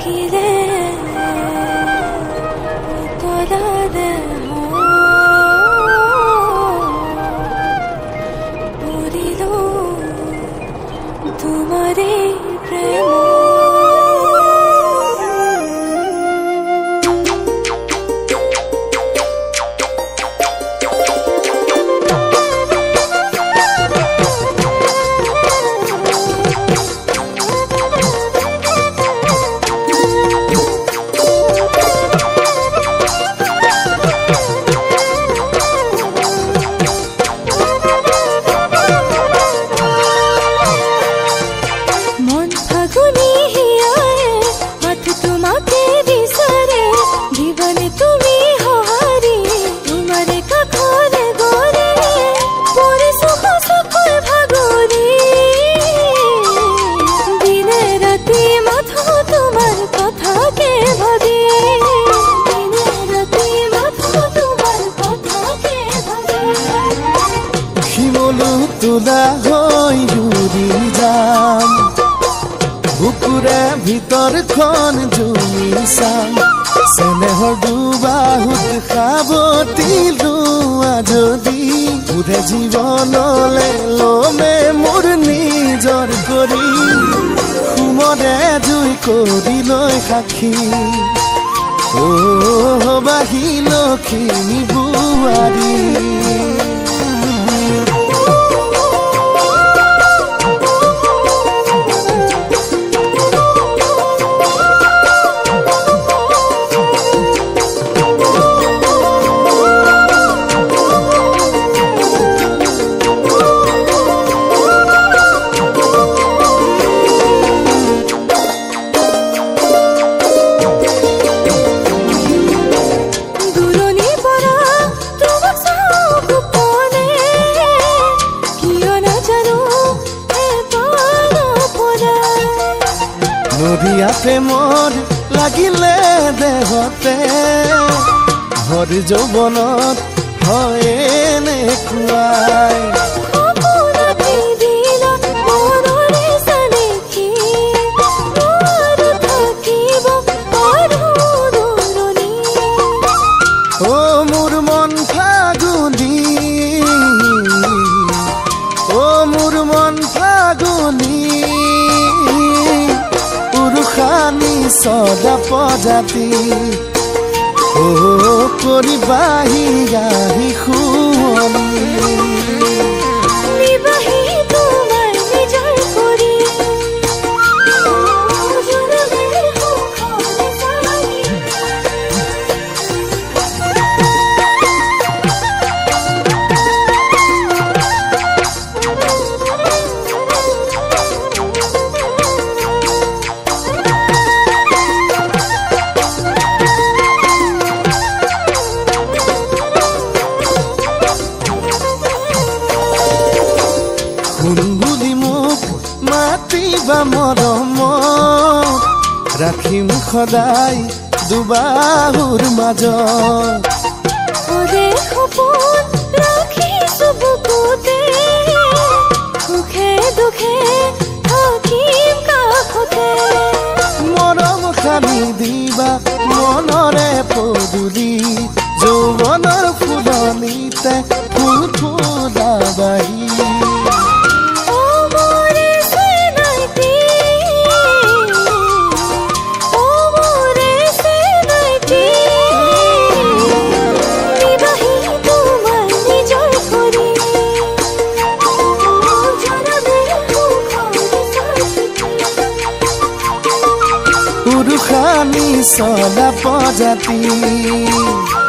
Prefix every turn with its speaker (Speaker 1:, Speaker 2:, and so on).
Speaker 1: থাকিলে তলাৰে পৰিলো তোমাৰে প্ৰেম
Speaker 2: তোলা হৈ উৰি যাম বুকুৰে ভিতৰখন জুমি চাম চেনেহৰ দুবাহুত সাৱটি লোৱা যদি উৰে জীৱনলে লমে মোৰ নিজৰ কৰি সুমৰে জুই কৰি লৈ সাক্ষী বাহি লখিমী বোৱাৰী নদিয়া প্ৰেমৰ লাগিলে দেহতে ভৰ যৌৱনত হয় এনেকুৱাই মোৰ মন ফাগুনী মোৰ মন ফাগুনী উৰুখানি সদা প্ৰজাতি কৰিবাহি গাহি শুৱনি বুলি মোক মাতিবা মৰমত ৰাখিম সদায় দুবাহুৰ মাজত মৰম খানি দিবা মনৰে পদূলি যৌৱনৰ ফুলনিতে ফুল ফুলাবাহি উৰুখানি সদা প্ৰজাতি